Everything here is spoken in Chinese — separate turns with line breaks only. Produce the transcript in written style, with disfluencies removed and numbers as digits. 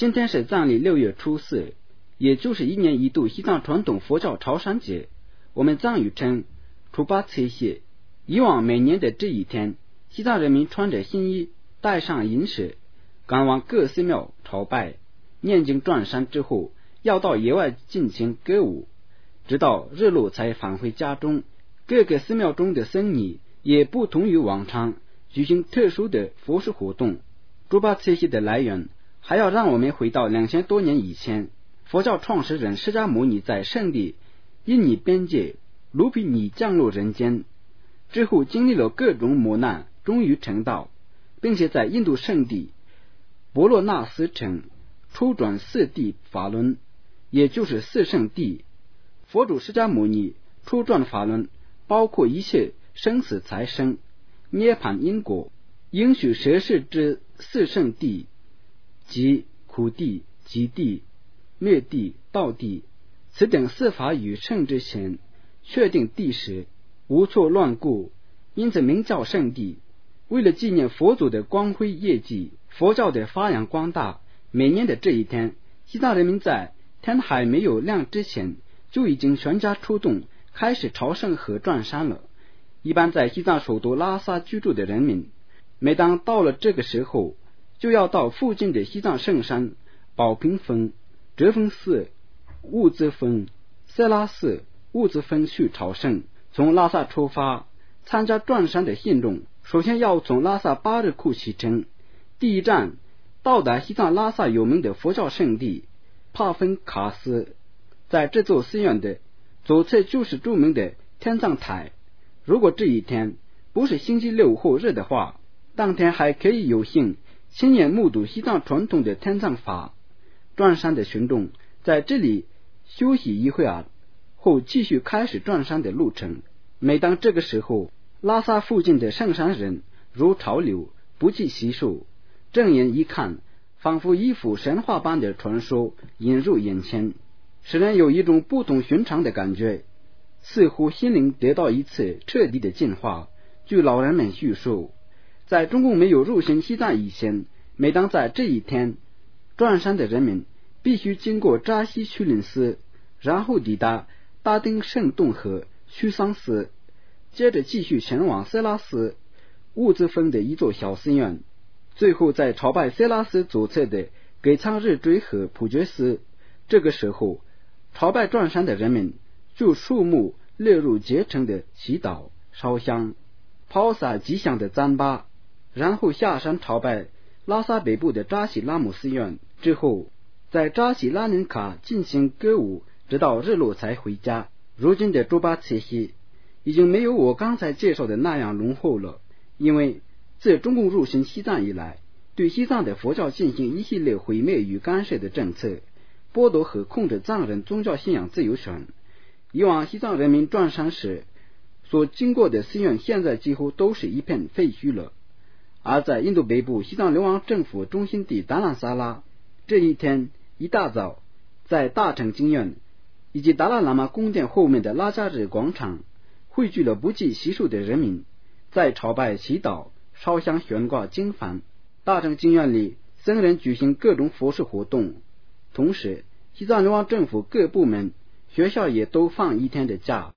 今天是藏历6月初4，也就是1年1度西藏传统佛教朝山节，我们藏语称初八切西。以往每年的这一天，西藏人民穿着新衣，带上银饰，赶往各寺庙朝拜、念经转山之后，要到野外进行歌舞，直到日落才返回家中。各个寺庙中的僧尼也不同于往常，举行特殊的佛事活动。初八切西的来源还要让我们回到2000多年以前，佛教创始人释迦牟尼在圣地印尼边界卢毗尼降落人间之后，经历了各种磨难，终于成道，并且在印度圣地婆罗那斯城初转四谛法轮，也就是四圣谛。佛祖释迦牟尼初转法轮包括一切生死财生、涅槃因果、应许舍世之四圣谛，即苦谛、极谛、灭谛、道谛。此等四法与圣之前确定谛时无错乱故，因此名叫圣谛。为了纪念佛祖的光辉业绩，佛教的发扬光大，每年的这一天，西藏人民在天还没有亮之前就已经全家出动，开始朝圣和转山了。一般在西藏首都拉萨居住的人民，每当到了这个时候，就要到附近的西藏圣山宝瓶峰、哲峰寺、物资峰、色拉寺、物资峰去朝圣。从拉萨出发参加转山的信众，首先要从拉萨巴日库启程，第一站到达西藏拉萨有名的佛教圣地帕芬卡斯。在这座寺院的左侧就是著名的天葬台。如果这一天不是星期六或日的话，当天还可以有幸亲眼目睹西藏传统的天葬法。转山的群众在这里休息一会儿后，继续开始转山的路程。每当这个时候，拉萨附近的圣山人如潮流，不计其数。正眼一看，仿佛一幅神话般的传说引入眼前，使人有一种不同寻常的感觉，似乎心灵得到一次彻底的净化。据老人们叙述，在中共没有入侵西藏以前，每当在这一天，转山的人们必须经过扎西屈林寺，然后抵达大丁圣洞和须桑寺，接着继续前往色拉寺、物资峰的一座小寺院，最后在朝拜色拉寺左侧的给仓日追和普觉寺。这个时候，朝拜转山的人们就肃穆列入虔诚的祈祷、烧香、抛洒吉祥的糌粑，然后下山朝拜拉萨北部的扎西拉姆寺院，之后在扎西拉宁卡进行歌舞，直到日落才回家。如今的初八切西已经没有我刚才介绍的那样浓厚了，因为自中共入侵西藏以来，对西藏的佛教进行一系列毁灭与干涉的政策，剥夺和控制藏人宗教信仰自由权。以往西藏人民转山时所经过的寺院，现在几乎都是一片废墟了。而在印度北部西藏流亡政府中心地达兰萨拉，这一天一大早，在大乘经院以及达赖喇嘛宫殿后面的拉加日广场，汇聚了不计其数的人民，在朝拜、祈祷、烧香、悬挂经幡。大乘经院里，僧人举行各种佛事活动，同时西藏流亡政府各部门、学校也都放一天的假。